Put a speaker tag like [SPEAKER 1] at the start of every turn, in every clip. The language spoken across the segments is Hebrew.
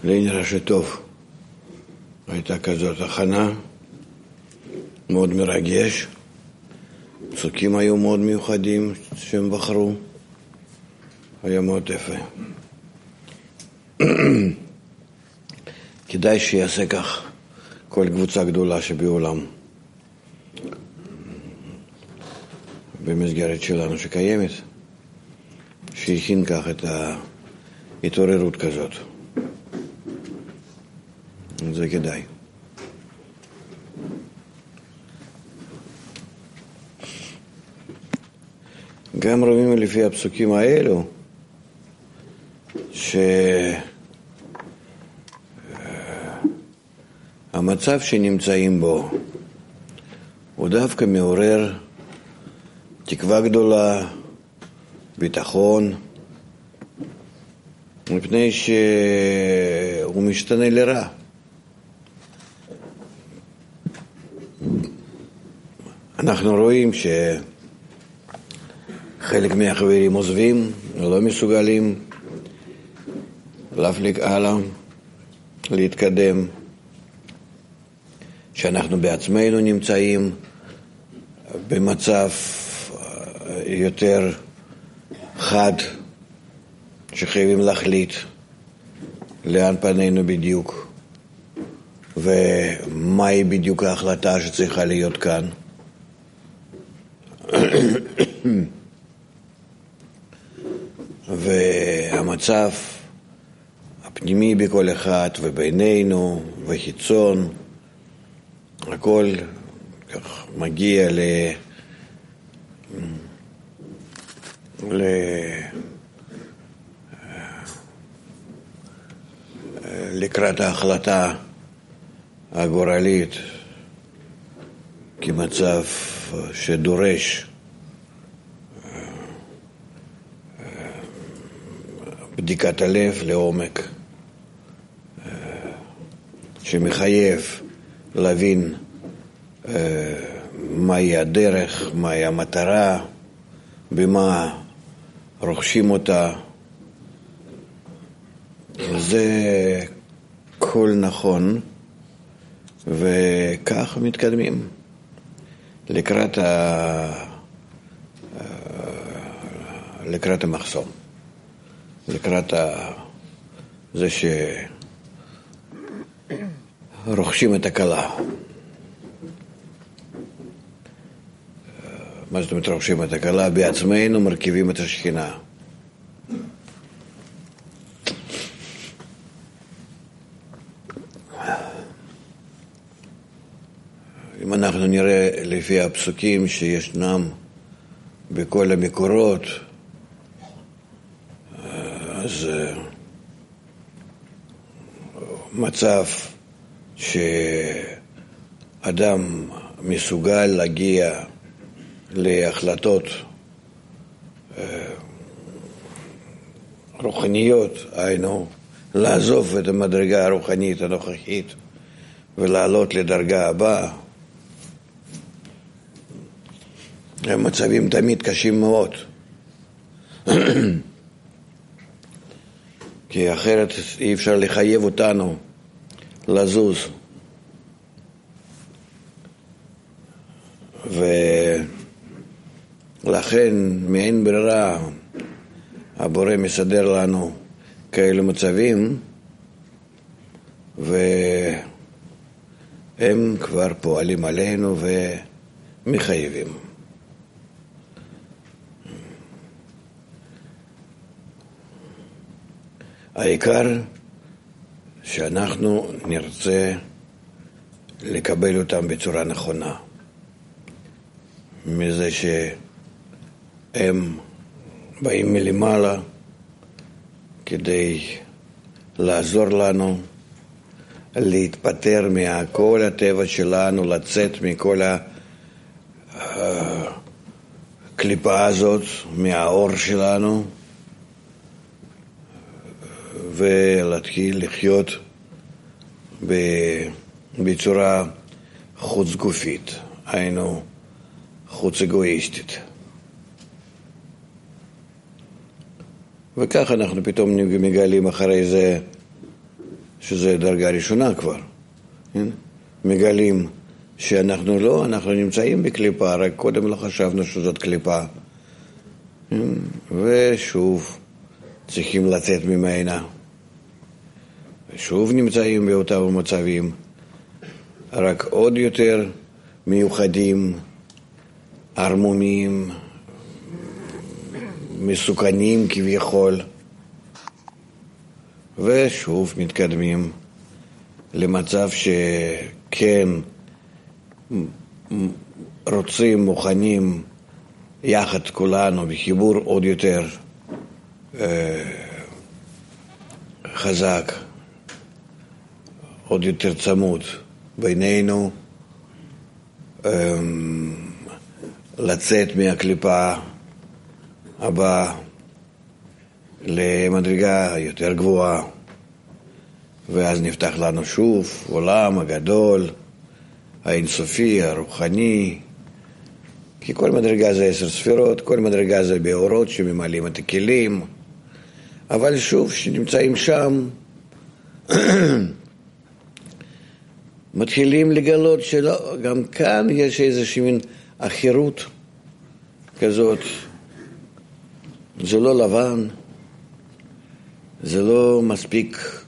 [SPEAKER 1] לי נראה שטוב. הייתה כזאת הכנה, מאוד מרגש. פסוקים היו מאוד מיוחדים שהם בחרו. היה מאוד יפה. כדאי שיעשה כך כל קבוצה גדולה שבעולם. במסגרת שלנו שקיימת, שיכין כך את ההתעוררות כזאת. זה כדאי. גם רואים לפי הפסוקים האלו שהמצב שנמצאים בו הוא דווקא מעורר תקווה גדולה, ביטחון, מפני שהוא משתנה לרע. אנחנו רואים שחלק מהחברים עוזבים, לא מסוגלים להפליג הלאה, להתקדם, שאנחנו בעצמנו נמצאים במצב יותר חד, שחייבים להחליט לאן פנינו בדיוק ומהי בדיוק ההחלטה שצריכה להיות כאן. והמצב הפנימי בכל אחד ובינינו וחיצון, הכל כך מגיע לקראת ההחלטה הגורלית כמצב שדורש בדיקת הלב לעומק, שמחייב להבין מהי הדרך, מהי המטרה, במה רוכשים אותה. זה כל נכון, וכך מתקדמים לקראת המחסום, לקראת זה שרוכשים את הקלה. מה זאת אומרת רוכשים את הקלה? בעצמנו מרכיבים את השכינה. אם אנחנו נראה לפי הפסוקים שישנם בכל המקורות, אז מצב שאדם מסוגל להגיע להחלטות רוחניות, היינו לעזוב את המדרגה הרוחנית הנוכחית ולעלות לדרגה הבאה, הם מצבים תמיד קשים מאוד. כי אחרת אי אפשר לחייב אותנו לזוז. ולכן מאין ברירה הבורא מסדר לנו כאלו מצבים, והם כבר פועלים עלינו ומחייבים. העיקר שאנחנו נרצה לקבל אותם בצורה נכונה, מזה שהם באים מלמעלה כדי לעזור לנו להתפטר מכל הטבע שלנו, לצאת מכל הקליפה הזאת, מהאור שלנו, ולהתחיל לחיות בצורה חוץ גופית, היינו חוץ אגואיסטית. וכך אנחנו פתאום מגלים אחרי זה שזה דרגה ראשונה כבר. מגלים שאנחנו לא, אנחנו נמצאים בקליפה, רק קודם לא חשבנו שזאת קליפה. ושוב צריכים לצאת ממנה. ושוב נמצאים באותם מצבים, רק עוד יותר מיוחדים, ערמומיים, מסוכנים כביכול. ושוב מתקדמים למצב שכן רוצים, מוכנים יחד כולנו בחיבור עוד יותר חזק, עוד יותר צמוד בינינו, לצאת מהקליפה הבאה למדרגה יותר גבוהה, ואז נפתח לנו שוב עולם הגדול, האינסופי, הרוחני, כי כל מדרגה זה 10 ספירות, כל מדרגה זה באורות שממלאים את הכלים, אבל שוב, שנמצאים שם, מתחילים לגלות שלא, גם כאן יש איזושהי מין אחרות כזאת, זה לא לבן, זה לא מספיק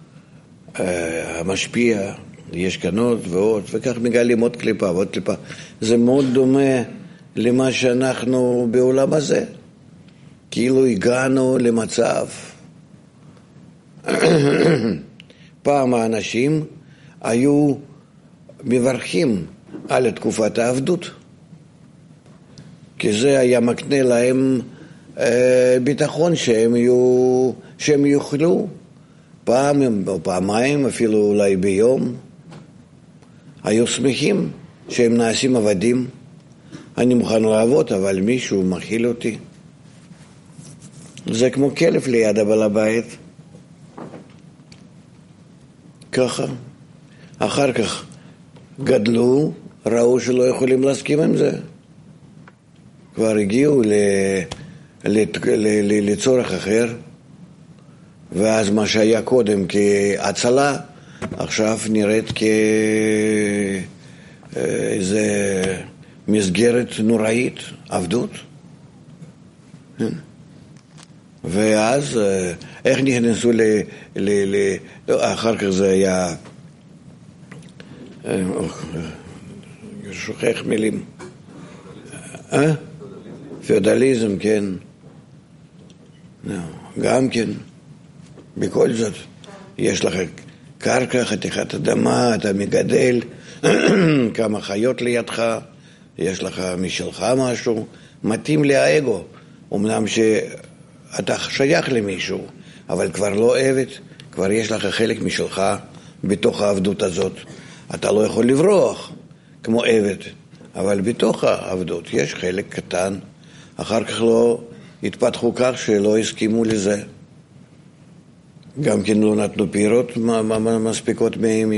[SPEAKER 1] משפיע, יש כאן עוד ועוד, וכך מגלים עוד קליפה ועוד קליפה. זה מאוד דומה למה שאנחנו בעולם הזה, כאילו הגענו למצב. פעם האנשים היו מברכים על תקופת העבדות, כי זה היה מקנה להם ביטחון שהם יוכלו פעם או פעמיים, אפילו אולי ביום, היו שמחים שהם נעשים עבדים. אני מוכן לעבוד, אבל מישהו מכיל אותי. זה כמו כלב ליד הבעל הבית. ככה. אחר כך גדלו, ראו שלא יכולים להסכים עם זה. כבר הגיעו לצורך אחר, ואז מה שהיה קודם כהצלה, עכשיו נראית כאיזה מסגרת נוראית, עבדות. ואז איך נכנסו אחר כך זה היה שוכח מילים, פיאודליזם, כן, גם כן. בכל זאת יש לך קרקע, חתיכת אדמה, אתה מגדל כמה חיות לידך, יש לך משלך משהו, מתאים לאגו. אמנם שאתה שייך למישהו, אבל כבר לא עבד, כבר יש לך חלק משלך בתוך העבדות הזאת. אתה לא יכול לברוח כמו עבד, אבל בתוך העבדות יש חלק קטן. אחר כך לא התפתחו כך שלא הסכימו לזה. גם כן לא נתנו פירות מספיקות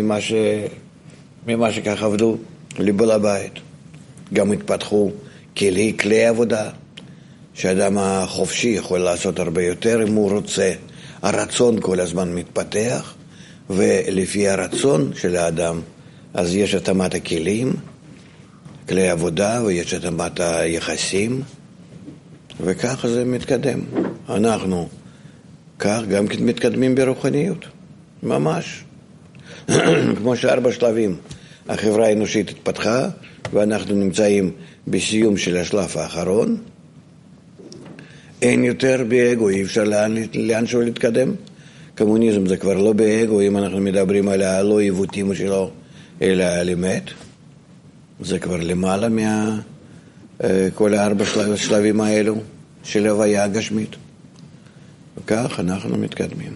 [SPEAKER 1] ממה שכך עבדו לבעל הבית. גם התפתחו כלי עבודה, שאדם החופשי יכול לעשות הרבה יותר אם הוא רוצה. הרצון כל הזמן מתפתח, ולפי הרצון של האדם, אז יש התאמת הכלים, כלי עבודה, ויש התאמת היחסים, וככה זה מתקדם. אנחנו כך גם כן מתקדמים ברוחניות, ממש. כמו 4 שלבים. החברה האנושית התפתחה, ואנחנו נמצאים בסיום של השלב האחרון. אין יותר באגו, אי אפשר לאן שהוא להתקדם. קומוניזם זה כבר לא באגו, אם אנחנו מדברים על הלא עיוותים שלו, אלא על אמת. זה כבר למעלה כל 4 שלבים האלו של הוויה הגשמית. וכך אנחנו מתקדמים.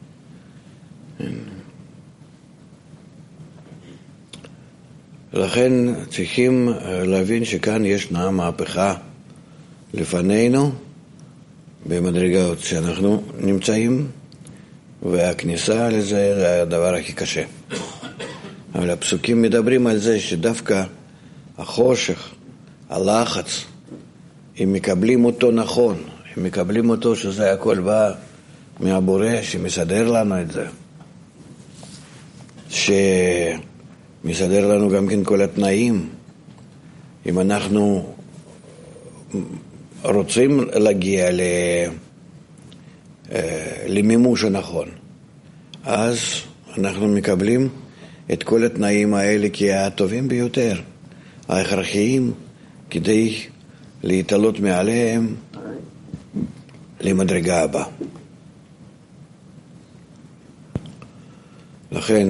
[SPEAKER 1] לכן צריכים להבין שכאן ישנה מהפכה לפנינו במדרגות שאנחנו נמצאים, והכניסה לזה זה הדבר הכי קשה. אבל הפסוקים מדברים על זה שדווקא החושך, הלחץ, אם מקבלים אותו נכון, אם מקבלים אותו שזה הכל בא מהבורא שמסדר לנו את זה, שמסדר לנו גם כן כל התנאים. אם אנחנו רוצים להגיע למימוש הנכון, אז אנחנו מקבלים את כל התנאים האלה כהטובים ביותר, ההכרחיים, כדי להתעלות מעליהם למדרגה הבאה. לכן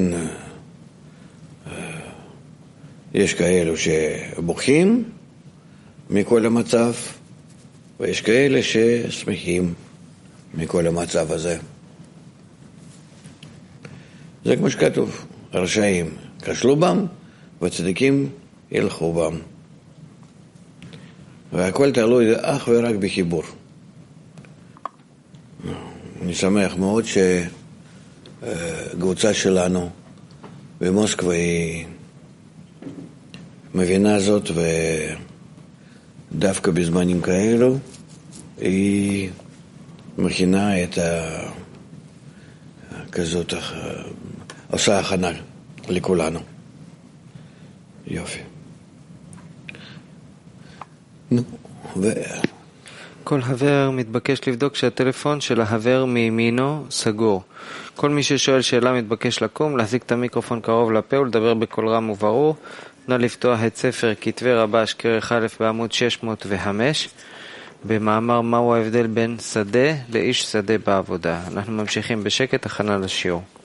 [SPEAKER 1] יש כאלו שבוכים מכל המצב, ויש כאלה ששמחים מכל המצב הזה. זה כמו שכתוב, הרשעים כשלו בם וצדיקים ילכו בם. והכל תלוי אך ורק בחיבור. אני שמח מאוד שקבוצה שלנו במוסקבה היא מבינה זאת, ודווקא בזמנים כאלו היא מכינה את כזאת, עושה הכנה לכולנו. יופי.
[SPEAKER 2] כל חבר מתבקש לבדוק שהטלפון של החבר מימינו סגור. כל מי ששואל שאלה מתבקש לקום, להחזיק את המיקרופון קרוב לפה ולדבר בקול רם וברור. נא לפתוח את ספר כתבי רבש כרך א' בעמוד 605 במאמר מהו ההבדל בין שדה לאיש שדה בעבודה. אנחנו ממשיכים בשקט, הכנה לשיעור.